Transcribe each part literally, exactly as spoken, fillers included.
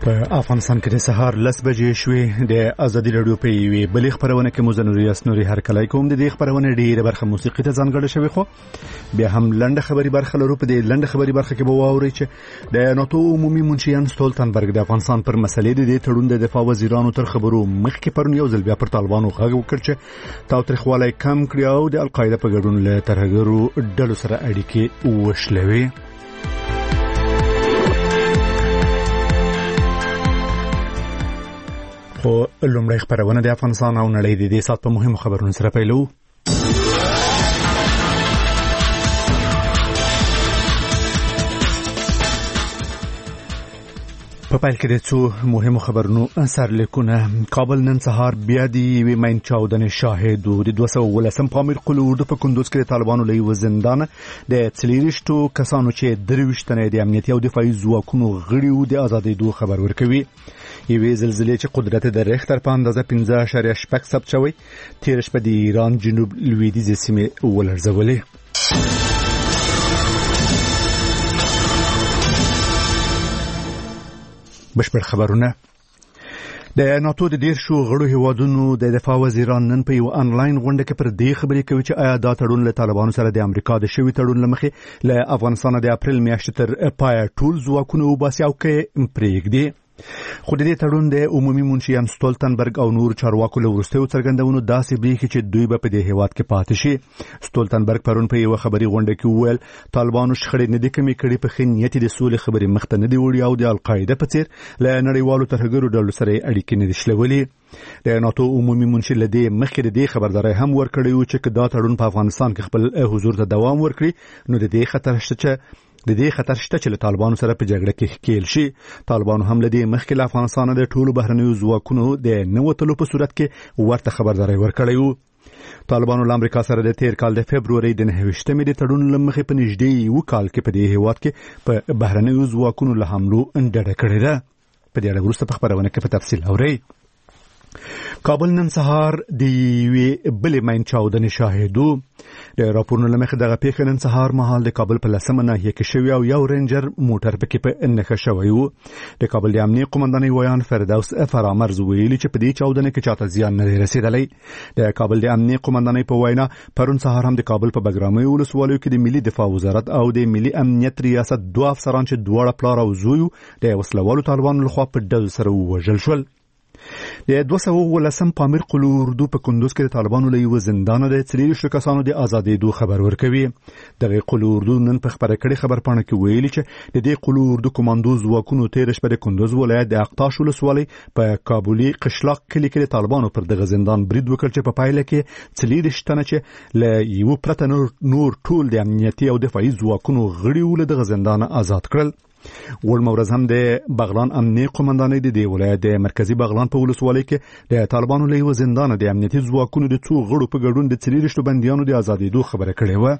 په افغانستان کې د سهار لس بجې شوې د ازادي رادیو په یوې بلې خبرونه کې مو زنوري اسنوري هرکلی کوم د دې خبرونه ډیره برخه موسیقي ته ځانګړې شوې خو بیا هم لنډه خبري برخه لرو. په دې لنډه خبري برخه کې به واورئ چې د ناتو عمومي منشیان ستولتنبرګ د افغانستان پر مسلې د دې تړون د دفاع وزیرانو تر خبرو مخکې پرون یو ځل بیا پر طالبانو غږ وکړ چې تاوتریخوالی کم کړي او د القاعده په ګډون له ترهګرو ډلو سره اړیکې وشلوي. خو لومړی خبرونه د افغانستان او نړۍ د دې سات په مهمو خبرونو سره پیلو. په پیل کې د څو مهمو خبرونو سرلیکونه. کابل نن سهار بیا د یوې مین چاودنې شاهد و. د دوه سوه اوولسم پامیر قلعه اردو په کندوز کې د طالبانو له یوه زندانه د څلېرویشتو کسانو چې درویشت تنه د امنیتي او دفاعي ځواکونو غړي وو د ازادېدو خبر ورکوي. یوې زلزلې چې قدرت د ریختر په اندازه پنځه اعشاریه شپږ ثبت شوی تېره شپه د ایران جنوب لویدیځې سیمې ولړزولې. بشپړ خبرونه. د ناتو د ډیر شو غړو هیوادونو د دفاع وزیران نن په یو انلاین غونډه کې پر دې خبرې کوي چې آیا دا تړون له طالبانو سره د امریکا د شوی تړون لمخې له افغانستان د اپریل میاشتې تر پای ټول ځواکونه وباسي او کې پرېږدي. خو د دې تړون د عمومي منشیان ستولتنبرګ او نور چارواکو له وروستیو څرګندونو داسې بریښي چې دوی به په دې هیواد کې پاتې شي. ستولتنبرګ پرون په یوه خبري غونډه کې وویل طالبانو شخړې نه دي کمې کړې، په ښه نیت د سولې خبرې مخته نه دي وړي او د القاعده په څیر له نړیوالو ترهګرو ډلو سره اړیکې نه دي شلولې. د ناتو عمومي منشي له دې مخکې د دې خبرداري هم ورکړې و چې دا تړون په افغانستان کې خپل حضور ته دوام ورکړي نو د دې خطر شته چې د دې خطر شته چې له طالبانو سره په جګړه کې ښکیل شي. طالبانو هم له دې مخکې له افغانستان د ټولو بهرنیو ځواکونو د نه وتلو په صورت کې ورته خبرداری ورکړی و. طالبانو له امریکا سره د تیر کال د فبروري د نهه ویشتمې د تړون له مخې په نږدې یو کال کې په دې هیواد کې په بهرنیو ځواکونو له حملو ډډه کړې ده. په دې اړه وروسته په خبرونه کې په تفصیل اورئ. کابل نن سهار د یوې بلې مین چاودنې شاهد و. د راپورونو له مخې دغه پیښه نن سهار مهال د کابل په لسمه ناحیه کې شوې او یو رینجر موټر پکې په نښه شوی و. د کابل د امنیې قومندانۍ ویان فردوس فرامرز ویلي چې په دې چاودنه کې چاته زیان نه دی رسېدلی. د کابل د امنیې قومندانۍ په وینا پرون سهار هم د کابل په بګرامۍ ولسوالیو کې د ملي دفاع وزارت او د ملي امنیت ریاست دوه افسران چې دواړه پلار او زوی د وسلوالو طالبانو لخوا په ډزو سره ووژل شول. د دوه سوه اوولسم پامیر قلعه اردو په کندوز کې د طالبانو له یوه زندانه د څلېرویشتو کسانو د ازادېدو خبر ورکوي. دغه قلعه اردو نن په خبره کړې خبرپاڼه کې ویلي چې د دې قلعه اردو کماندو ځواکونو تېره شپه د کندوز ولایت د اقطاش ولسوالۍ په کابلي قشلاق کلي کې د طالبانو پر دغه زندان برید وکړ چې په پایله کې څلېرویشت تنه چې له یوه پرته نور ټول د امنیتي او دفاعي ځواکونو غړي وو له دغه زندانه آزاد کړل. وړمه ورځ هم د بغلان امنیې قومندانۍ د دې ولایت د مرکزي بغلان په ولسوالۍ کې د طالبانو له یوه زندانه د امنیتي ځواکونو د څو غړو په ګډون د څلېرویشتو بندیانو د ازادېدو خبره کړې وه.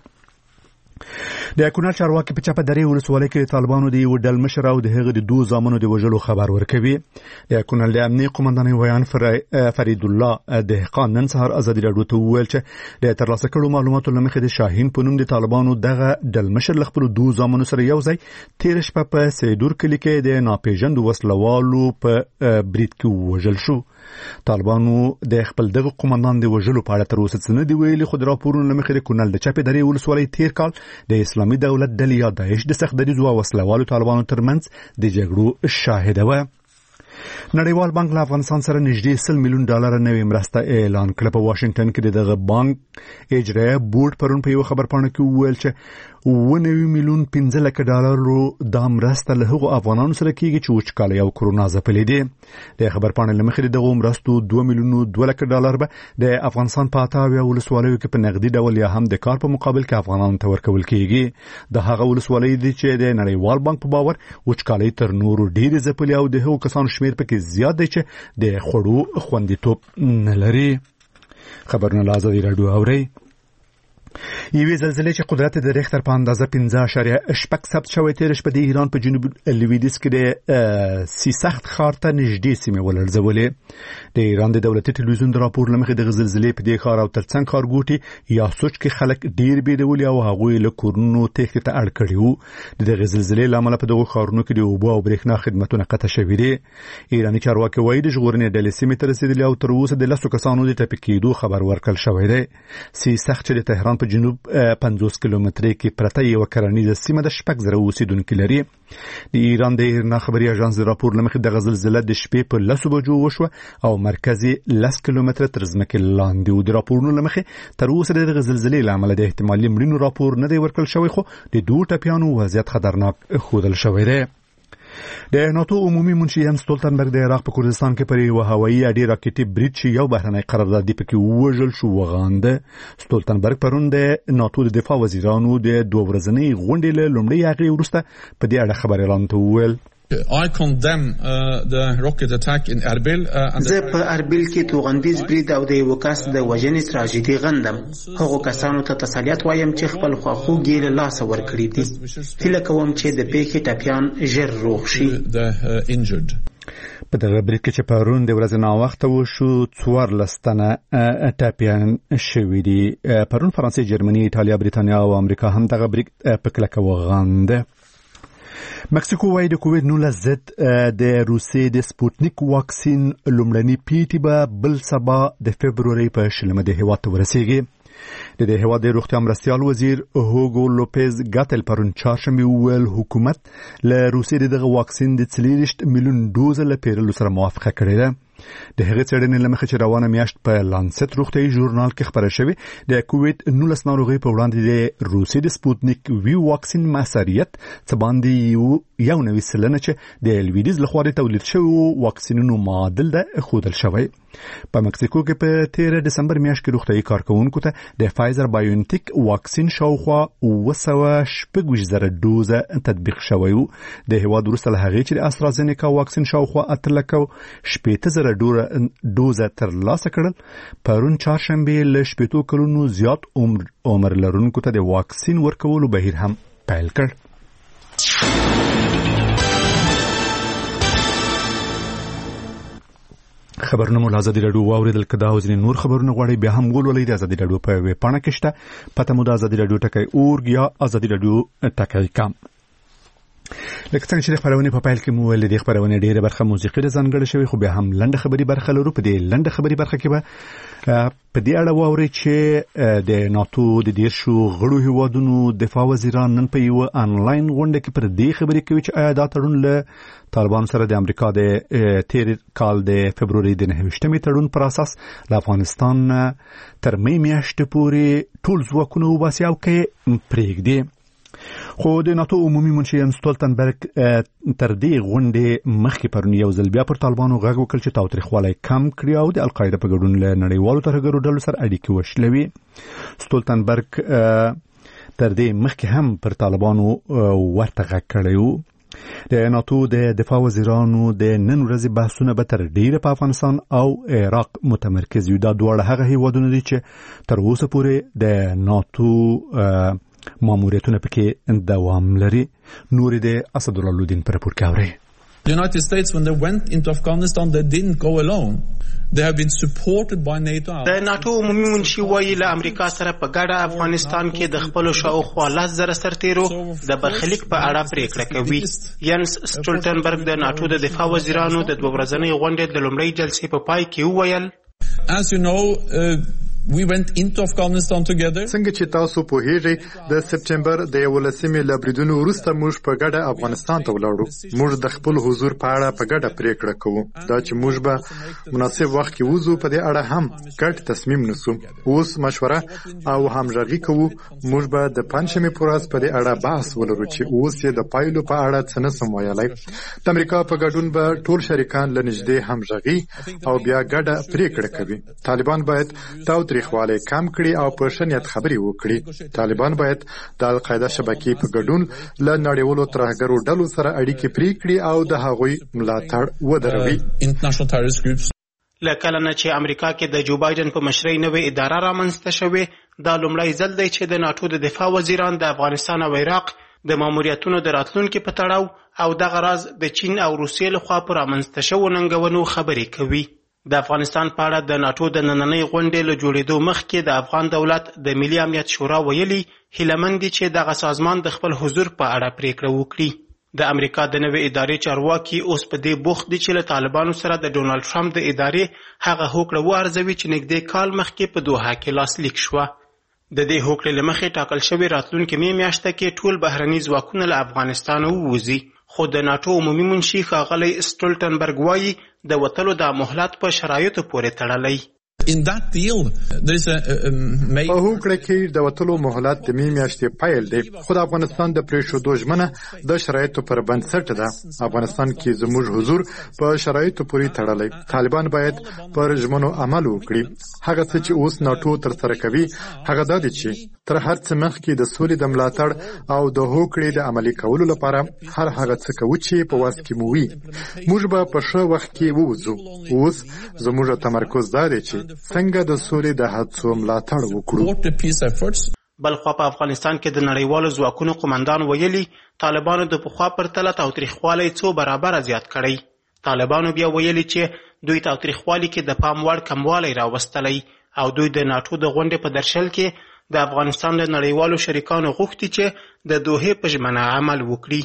د کونړ چارواکي په چپه درې ولسوالۍ کې طالبانو د یو ډل مشر او د هغه د دوه زامنو د وژلو خبر ورکوي. د کونړ د امنیې قومندانۍ ویان فرید الله دهقان نن سهار ازادي راډیو ته وویل چې د ترلاسه کړو معلوماتو له مخې د شاهین په نوم د طالبانو دغه ډل مشر له خپلو دوه زامنو سره یو ځای تېره شپه په سیدور کلي کې د ناپېژندو وسلوالو په برید کې ووژل شو. طالبانو د خپل دغه قومندان د وژلو په اړه تر اوسه څه نه دي ویلي، خو د راپورونو له مخې د کونړ د چپې درې ولسوالۍ تېر کال د اسلامي دولت ډلې یا داعش د سخت دریځو او وسلوالو طالبانو ترمنځ د جګړو شاهده وه. نړیوال بانک له افغانستان سره نږدې سل میلیون ډالر نوې مرسته اعلان کړه. په واشنگټن کې د دغه بانک اجرایه بورډ پرون په یوه خبرپاڼه کې وویل چې اووه نوي میلیون پنځه لکه ډالرو دا مرسته له هغو افغانانو سره کېږي چې وچکالۍ او کرونا ځپلې دي. د خبرپاڼې له مخې د دغو مرستو دوه میلیونو دوه لکه ډالر به د افغانستان په اته اویا ولسوالیو کې په نغدي ډول یا هم د کار په مقابل کې افغانانو ته ورکول کېږي. د هغه ولسوالۍ دي چې د نړیوال بانک په باور وچکالۍ تر نورو ډېرې ځپلې او د هغو کسانو شمېر پکې زیات دی چې د خوړو خوندیتوب نه لري. خبرونه له ازادي راډیو اورئ. یوې زلزلې چې قدرت د ریختر په اندازه پنځه اعشاریه شپږ ثبت شوی تېره شپه د ایران په جنوب لویدیځ کې د سیسخت ښار ته نږدې سیمې ولړزولې. د ایران د دولتي تلویزیون د راپور له مخې دغه زلزلې په دې ښار او ترڅنګ ښارګوټي یا سوچ کې خلک ډېر بېرولي او هغوی له کورونو تېښتې ته اړ کړي وو. د دغې زلزلې له امله په دغو ښارونو کې د اوبو او برېښنا خدمتونه قطع شوي دي. ایراني چارواکي وایي د ژغورنې ډلې سیمې ته رسېدلي او تر اوسه د لسو کسانو د ټپي کېدو خبر ورکړل شوی دی. سیسخت چې د تهران په جنوب پنځوس کیلومترۍ کې پرته یوه کرنیزه سیمه د شپږ زره اوسېدونکي لري. د ایران د ایرنا خبري اژانس د راپور له مخې دغه زلزله د شپې په لسو بجو وشوه او مرکز یې لس کیلومتره تر ځمکې لاندې و. د راپورونو له مخې تر اوسه د دغه زلزلې له امله د احتمالي مړینو راپور نه دی ورکړل شوی، خو د دوو ټپیانو وضعیت خطرناک ښودل شوی دی. د ناتو عمومي منشي ینس ستولتنبرګ د عراق په کردستان کې پر یوه هوایي اډې راکټي برید چې یو بهرنی قراردادي پکې ووژل شو وغانده. ستولتنبرګ پرون د ناتو د دفاع وزیرانو د دوه ورځنۍ غونډې له لومړۍ هغې وروسته په دې اړه خبريالانو ته وویل I condemn uh, the rocket attack in Erbil. زه په اربیل کې توغندیز برید او د یو کس د وژنې تراژیدي غندم. هغو کسانو ته تسلیت وایم چې خپل خواخوږي له لاسه ورکړي دي. هیله کوم چې د پیښې ټپیان ژر روغ شي. په دغه برید کې چې پرون د ورځې ناوخته وشو څوارلس تنه ټپیان شوي دي. پرون فرانسې، جرمني، ایټالیا، بریتانیا او امریکا هم دغه برید په کلکه وغانده. مکسیکو وايي د کووید نولس ضد د روسیې د سپوتنیک واکسین لومړني پیټي به بل سبا د فبرورۍ په شلمه د هېواد ته ورسیږي. د دې هېواد د روغتیا مرستیال وزیر هوګو لوپیز ګاتل پرون چهارشنبې وویل حکومت له روسیې د دغه واکسین د څلېرویشت میلیون ډوزه له پیرلو سره موافقه کړې ده. د هغې څېړنې له مخې چې روانه میاشت په لانست روغتیایي ژورنال کې خپره شوې د کووید نولس ناروغۍ په وړاندې د روسیې د سپوتنیک وي واکسین موثریت څه باندې یو نوي سلنه چې د لویدیځ لخوا د تولید شویو واکسینونو معادل ده ښودل شوی. په مکسیکو کې په تیره دسمبر میاشت کې روغتیایي کارکوونکو ته د فایزر بایونټیک واکسین شاوخوا اوه سوه شپږ ویشت زره ډوزه تطبیق شوی و. د هېواد وروسته له هغې چې د استرازینیکا واکسین شاوخوا اته لکه شپېته زره ډوزه ترلاسه کړل، پرون چهارشنبې له شپېتو کلونو زیات عمر عمر لرونکو ته د واکسین ورکولو بهیر هم پیل کړ. خبرونه مو له ازادي راډیو واورېدل. که دا او ځینې نور خبرونه غواړئ بیا هم ولولئ د ازادي راډیو په ویب پاڼه کې شته. پته مو د ازادي راډیو ټکی اورګ یا ازادي راډیو ټکی کام. لکه څنګه چې د خبرونې په پیل کې مو ویل د خبرونې ډېره برخه موسیقي ده ځانګړې شوې، خو بیا هم لنډه خبري برخه لرو. په دې لنډه خبري برخه کې به په دې اړه واورئ چې د ناتو د دېرشو غړو هېوادونو دفاع وزیران نن په یوه آنلاین غونډه کې پر دې خبرې کوي چې آیا دا تړون له طالبانو سره د امریکا د تیر کال د فبرورۍ د نهه ویشتمې تړون پر اساس له افغانستان تر مې میاشتې پورې ټول ځواکونه وباسي او که پرېږدي. خو د ناتو عمومي منشي ینس ستولتنبرګ تر دې غونډې مخکې پرون یو ځل بیا پر طالبانو غږ وکړ چې تاوتریخوالی کم کړي او د القاعده په ګډون له نړیوالو ترهګرو ډلو سره اړیکې وشلوي. ستولتنبرګ تر دې مخکې هم پر طالبانو ورته غږ کړی و. د ناتو د دفاع وزیرانو د نن ورځې بحثونه به تر ډیره په افغانستان او عراق متمرکز وي. دا دواړه هغه هیوادونه دي چې تر اوسه پورې د ناتو ماموریتونه پکې دوام لري. نور د اسدالله لودین پر رپورټ کې اوري. The United States, when they went into Afghanistan, they didn't go alone. They have been supported by NATO. د ناتو عمومي منشي وایي له امریکا سره په ګډه افغانستان کې د خپلو شاوخوا لس زره سرتیرو د برخلیک په اړه پریکړه کوي. ینس سټولټنبرګ د ناتو د دفاع وزیرانو د دوه ورځنۍ غونډې د لومړۍ جلسې په پای کې وویل As you know, uh, we went into Afghanistan together. څنګه چې تاسو پوهیږئ د سپټمبر د یولسمې له بریدونو وروسته موږ په ګډه افغانستان ته ولاړو. موږ د خپل حضور په اړه په ګډه پریکړه کوو. دا چې موږ به مناسب وخت کې وځو په دې اړه هم ګډ تصمیم نیسو. اوس مشوره او همغږي کوو. موږ به د پنځمې په ورځ په دې اړه بحث ولرو چې اوس یې د پایلو په اړه څه نسم ویلای. د امریکا په ګډون به ټول شریکان له نږدې همغږي او بیا ګډه پریکړه کوي. طالبان باید تاوتریخوالی کم کړي او په ښه نیت خبرې وکړي. طالبان باید د القاعده شبکې په ګډون له نړیوالو ترهګرو ډلو سره اړیکې پرې کړي او د هغوی ملاتړ ودروي. له کله نه چې امریکا کې د جو بایدن په مشرۍ نوې اداره رامنځته شوې دا لومړی ځل دی چې د ناټو د دفاع وزیران د افغانستان او عراق د ماموریتونو د راتلونکي په تړاو او دغه راز د چین او روسیې لخوا په رامنځته شوو ننګونو خبرې کوي. د افغانستان په اړه د ناټو د نننۍ غونډې له جوړېدو مخکې د افغان دولت د ملي امنیت شورا ویلي هیلهمند دي چې دغه سازمان د خپل حضور په اړه پریکړه وکړي. د امریکا د نوې ادارې چارواکي اوس په دې بوخت دي چې له طالبانو سره د ډونالډ ټرمپ د ادارې هغه هوکړه وارزوي چې نږدې کال مخکې په دوحه کې لاسلیک شوه. د دې هوکړې له مخې ټاکل شوې راتلونکې مې میاشته کې ټول بهرني ځواکونه له افغانستانه ووځي، خو د ناټو عمومي منشي ښاغلی سټولټنبرګ وایي د وتلو دا مهلت په شرایطو پورې تړلی. In that deal, there is a, a, a په هوکړه کې د وتلو مهلت د مې میاشتې پیل دی، خو د افغانستان د پرېښودو ژمنه د شرایطو پر بنسټ ده. افغانستان کې زموږ حضور په شرایطو پورې تړلی. طالبان باید پر ژمنو عمل وکړي. هغه څه چې اوس ناټو ترسره کوي هغه دا دی چې تر هر څه مخکې د سولې د ملاتړ او د هوکړې د عملي کولو لپاره هر هغه څه کوو چې په واس کې مو وي. موږ به په ښه وخت کې ووځو. اوس زموږ تمرکز دا دی چې څنګه د سولې د هڅو ملاتړ وکړو. بلخوا په افغانستان کې د نړیوالو ځواکونو قومندان ویلي طالبانو د پخوا پرتله تاوتریخوالی څو برابره زیات کړی. طالبانو بیا ویلي چې دوی تاوتریخوالي کې د پام وړ کموالی راوستلی او دوی د ناټو د غونډې په درشل کې د افغانستان د نړیوالو شریکانو غوښتي چې د دوحې په ژمنه عمل وکړي.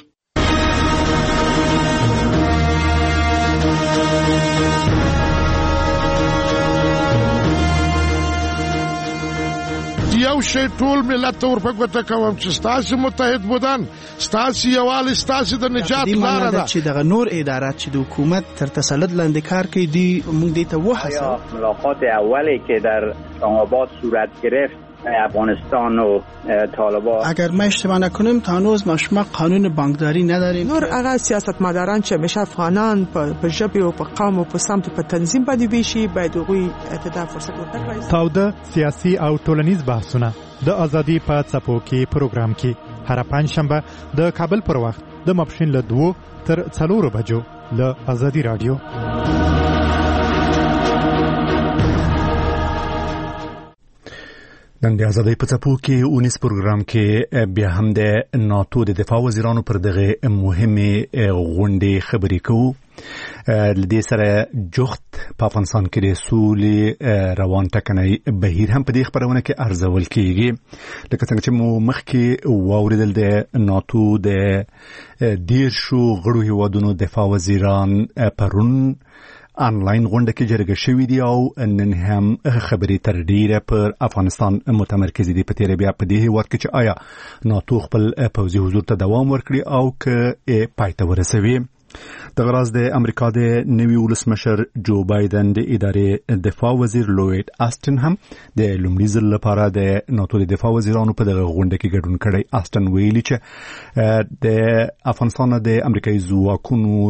یو شی ټول ملت ته ورپګوته کوم چې ستاسو متحد بودن ستاسو یووالی ستاسو د نجات لاره ده. چې دغه نور ادارات چې د حکومت تر تسلط لاندې کار کوي دی موږ دې ته وهڅوو. ملاقات اولی که در اسلام‌آباد صورت گرفت افغانستان و طالبان، اگر ما اشتباه نکنیم تا هنوز ما شما قانون بانکداری نداریم. نور هغه سیاستمداران چې همیشه افغانان په ژبه او په قوم او په سمت په تنظیم باندې ویشي باید هغوی ته فرصت ورکړي. تاوده سیاسي او ټولنیز بحثونه د ازادي په څپو کې پروګرام کې هر پنځشنبه د کابل پر وخت د ماپښین له دوه تر څلورو بجو له ازادي رادیو. نن د ازادۍ په څپو کې اونیس پروګرام کې بیا هم د ناټو د دفاع وزیرانو پر دغه مهمې غونډې خبرې کوو. له دې سره جوخت په افغانستان کې د سولې روان ټکنی بهیر هم په دې خپرونه کې ارزول کېږي. لکه څنګه چې مو مخکې واورېدل د ناټو د دیرشو غړو هیوادونو دفاع وزیران پرون آنلاین غونډه کې جرګه شوې دي او نن هم خبرې تر ډیره پر افغانستان متمرکز دي. په تیر بیا په دې هیواد کې چې آیا ناټو خپل پوځي حضور ته دوام ورکړي او که پای ته ورسوي. دغه راز د امریکا د نوي ولسمشر جو بایدن د ادارې دفاع وزیر لوید آسټن هم د لومړي ځل لپاره د ناټو د دفاع وزیرانو په دغه غونډه کې ګډون کړی. آسټن ویلي چې د افغانستان د امریکایي ځواکونو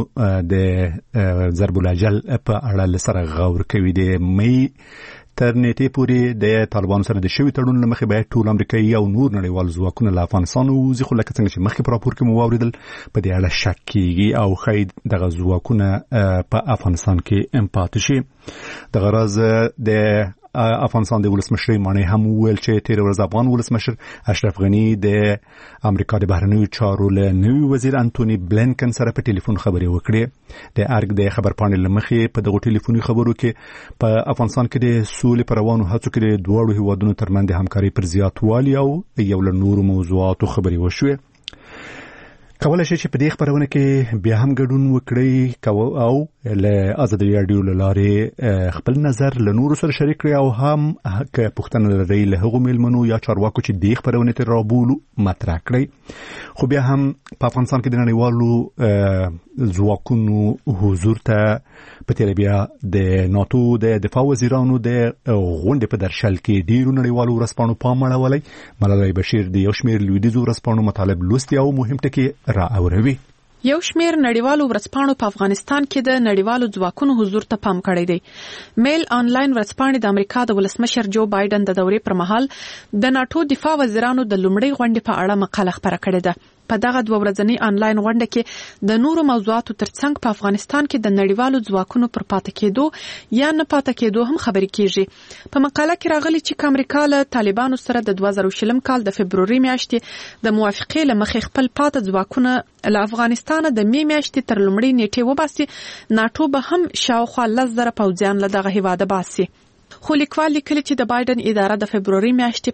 د ضرب الاجل په اړه سره غور کوي. د مې تر نیټې پورې د طالبانو سره د شوي تړون له مخې باید ټول امریکایي او نور نړیوال ځواکونه له افغانستان ووځي، خو لکه څنګه چې مخکې په راپور کې مو واورېدل په دې اړه شک کېږي او ښایي دغه ځواکونه په افغانستان کې پاتې شي. دغه راز د افغانستان د ولسمشر معنی هم ویل چې تیر ورځ افغان ولسمشر اشرف غنی د امریکا د بهرنیو چارو له نوي وزیر انټونی بلینکن سره په ټلیفون خبرې وکړې. د ارګ د خبرپاڼې له مخې په دغه ټلیفوني خبرو کې په افغانستان کې د سولې پر روانو هڅو کې د دواړو هیوادونو ترمنځ د همکارۍ پر زیاتوالي او یو له نورو موضوعاتو خبرې وشوې. کولای شي چې په دې خبرونه کې بیا هم ګډون وکړي او له ازادي رادیو له لارې خپل نظر له نورو سره شریک کړي او هم که پوښتنه لري له هغو میلمنو یا چارواکو چې دې خبرونه ته رابولو مطرح کړي. خو بیا هم په افغانستان کې د نړیوالو ځواکونو حضور ته په تیر بیا د ناټو د دفاع وزیرانو د غونډې په درشل کې ډیرو نړیوالو ورځپاڼو پام اړولی. ملالۍ بشیر د یو شمېر لویدیځو ورځپاڼو مطالب لوستي او مهم ټکي را اوروي. یو شمیر نړیوالو ورځپاڼو په افغانستان کې د نړیوالو ځواکونو حضور ته پام کړی دی. میل آنلاین ورځپاڼې د امریکا د ولسمشر جو بایدن د دورې پر مهال د ناټو دفاع وزیرانو د لومړۍ غونډې په اړه مقاله خپره کړې ده. په دغه دوه ورځنۍ انلاین غونډه کې د نورو موضوعاتو ترڅنګ په افغانستان کې د نړیوالو ځواکونو پر پاتې کېدو یا نه پاتې کېدو هم خبرې کیږي. په مقاله کې راغلي چې امریکا له طالبانو سره د دوه زره شلم کال د فبروري میاشتې د موافقې له مخې خپل پاتې ځواکونه له افغانستان د می میاشتې تر لومړۍ نیټې وباسي، ناټو به هم شاوخوا لس زره پوځیان له دغه هیواده باسي. خو لیکوال لیکلي چې د بایدن اداره د فبروري میاشتې